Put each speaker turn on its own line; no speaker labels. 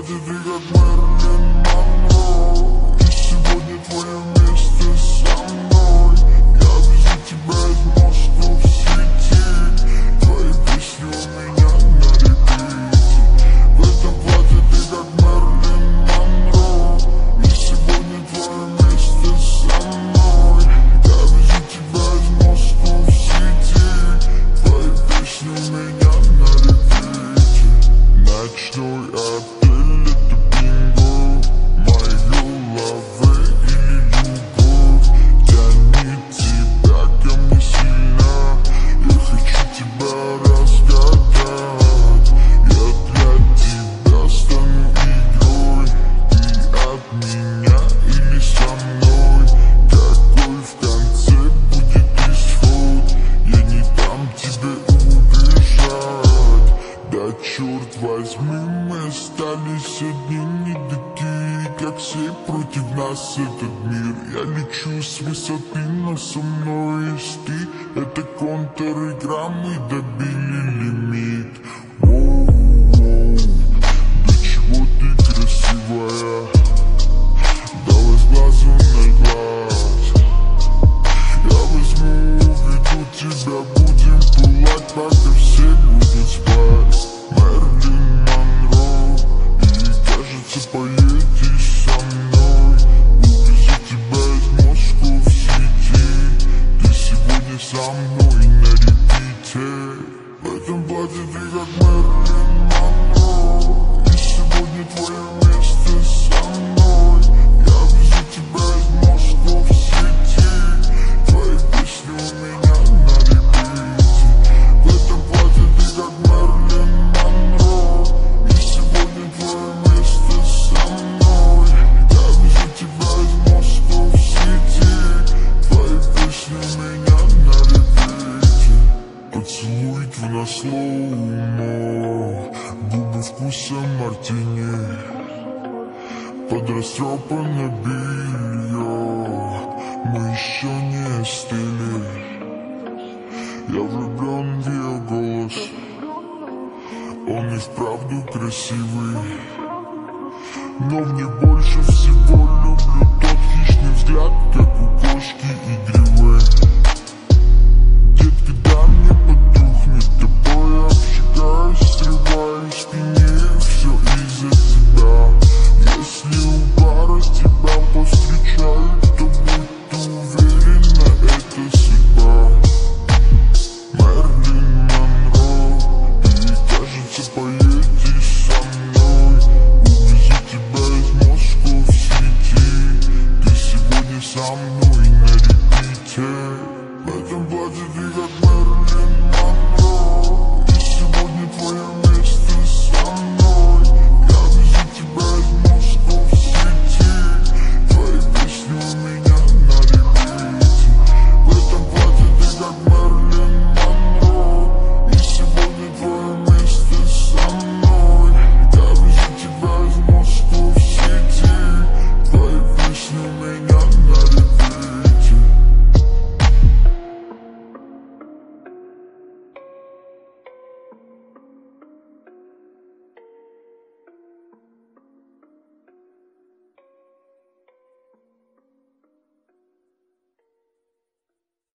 платье ты как Мерлин Монро, и сегодня твое место со мной. Я везу тебя из Москвы в Сити, твои песни у меня на репите. В этом платье ты как Мерлин Монро, и сегодня твое место со мной. Я везу тебя из Москвы в Сити, твои песни у меня на репите. Ночной отель — это бинго, моей головы или любовь тянет тебя ко мне сильно. Я хочу тебя разгадать, я для тебя стану игрой. Ты от меня или со мной? Какой в конце будет исход? Я не дам тебе убежать. Да черт возьми, мы остались одни, не такие, как все, против нас этот мир. Я лечу с высоты, но со мной есть ты. Это контр-игра, мы добили лимит. Воу-воу, до чего ты красивая, давай с глазу на глаз. Я возьму, веду тебя, будем пылать, пока все будут спать. Мерлин Монро, и кажется, поедешь со мной. Увезу тебя из Москвы в Сити, ты сегодня со мной на репите. В этом платье ты как Мерлин Монро, и сегодня твое место со мной. Я везу тебя из Москвы в Сити, твои песни у меня на репите. В этом платье ты как Мерлин Монро, и сегодня твое место со мной. Я везу тебя из Москвы в Сити, твои песни у меня на репите. Поцелуй твой на слоумо, губы вкусом мартини, под растрепанное белье мы еще не остыли. Я влюблен в ее голос, он и вправду красивый, но в ней больше всего люблю тот хищный взгляд, как у кошки игривой.